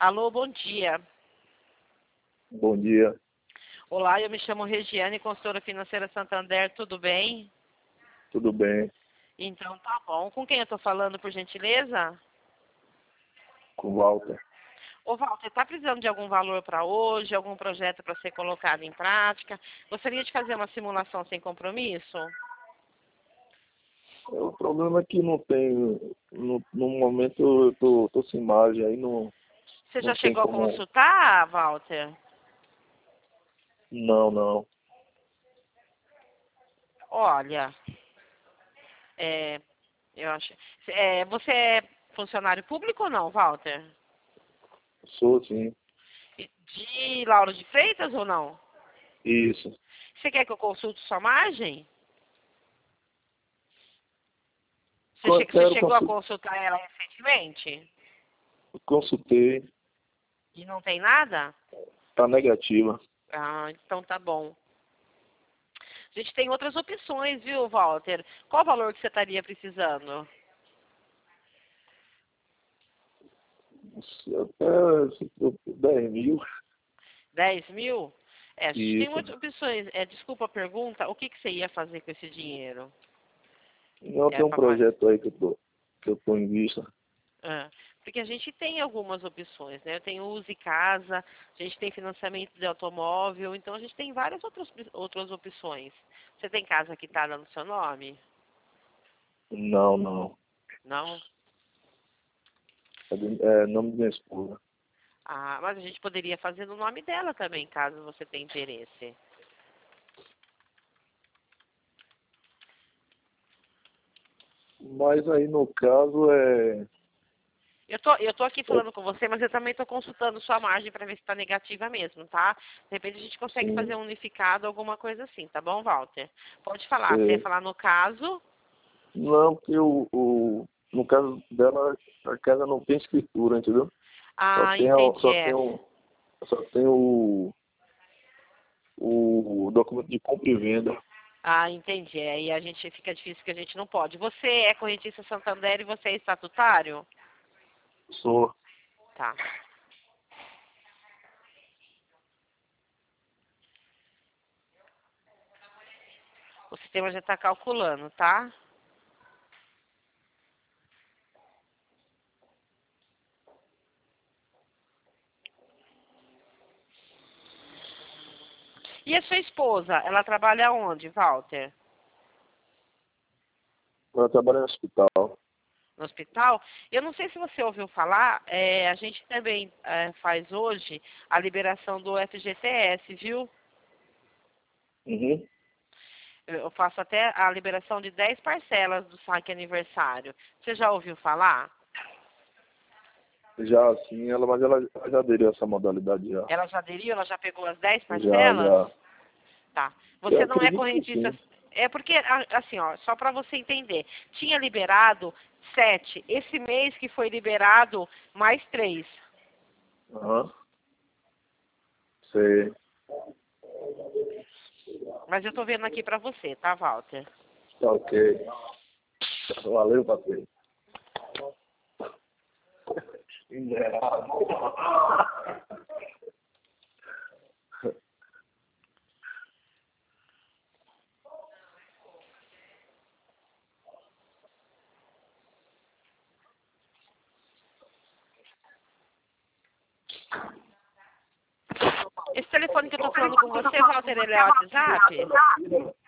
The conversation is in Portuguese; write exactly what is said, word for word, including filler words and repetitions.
Alô, bom dia. Bom dia, Olá, eu me chamo Regiane, consultora financeira Santander, tudo bem? tudo bem? Então tá bom. Com quem eu tô falando, por gentileza? Com o Walter? Ô, Walter, tá precisando de algum valor para hoje, algum projeto para ser colocado em prática? Gostaria de fazer uma simulação sem compromisso? O problema é que não tem, no, no momento eu tô, tô sem margem, aí não, Você não já tem chegou a como. consultar, Walter? Não, não. Olha, é, eu acho. É, você é funcionário público ou não, Walter? Sou sim. De Lauro de Freitas ou não? Isso. Você quer que eu consulte sua margem? Você, Co- che você Quero chegou a consul- consultar ela recentemente? consultei, E não tem nada? tá negativa. Ah, então tá bom. A gente tem outras opções, viu, Walter? Qual o valor que você estaria precisando? Até dez mil. dez mil? É, a gente tem Isso. outras opções. É, desculpa a pergunta, o que, que você ia fazer com esse dinheiro? Não É, tem um papai. projeto aí que eu tô, que eu tô em vista. Ah, porque a gente tem algumas opções, né? Eu tenho Use Casa, a gente tem financiamento de automóvel, então a gente tem várias outras, outras opções. Você tem casa quitada no seu nome? Não, não. Não? É, de- é nome da minha esposa. Ah, mas a gente poderia fazer no nome dela também, caso você tenha interesse. Mas aí no caso é. Eu tô, eu tô aqui é falando com você, mas eu também tô consultando sua margem para ver se está negativa mesmo, tá? De repente a gente consegue sim, fazer um unificado, alguma coisa assim, tá bom, Walter? Pode falar. Você ia é, falar no caso? não, porque o, o, no caso dela, a casa não tem escritura, entendeu? Só Ah, tem, a- entendi. só É. tem, o, só tem o, o documento de compra e venda. Ah, entendi. Aí a gente fica difícil que a gente não pode. Você é correntista Santander e você é estatutário? Sou. Tá. O sistema já está calculando, tá? E a sua esposa, ela trabalha onde, Walter? Ela trabalha no hospital. No hospital? Eu não sei se você ouviu falar, é, a gente também é, faz hoje a liberação do F G T S, viu? Uhum. Eu faço até a liberação de dez parcelas do saque aniversário. Você já ouviu falar? Já assim, ela, mas ela ela já aderiu a essa modalidade já. Ela já aderiu? Ela já pegou as dez Já, parcelas? já. Tá. Eu Você não é acredito que correntista. sim. É porque, a- assim, ó, só para você entender. Tinha liberado sete. Esse mês que foi liberado, mais três. Aham. Sei. Mas eu tô vendo aqui para você, tá, Walter? Tá ok. Valeu, papai. Miserável. Esse telefone que eu tô falando com você, Walter, ele é WhatsApp?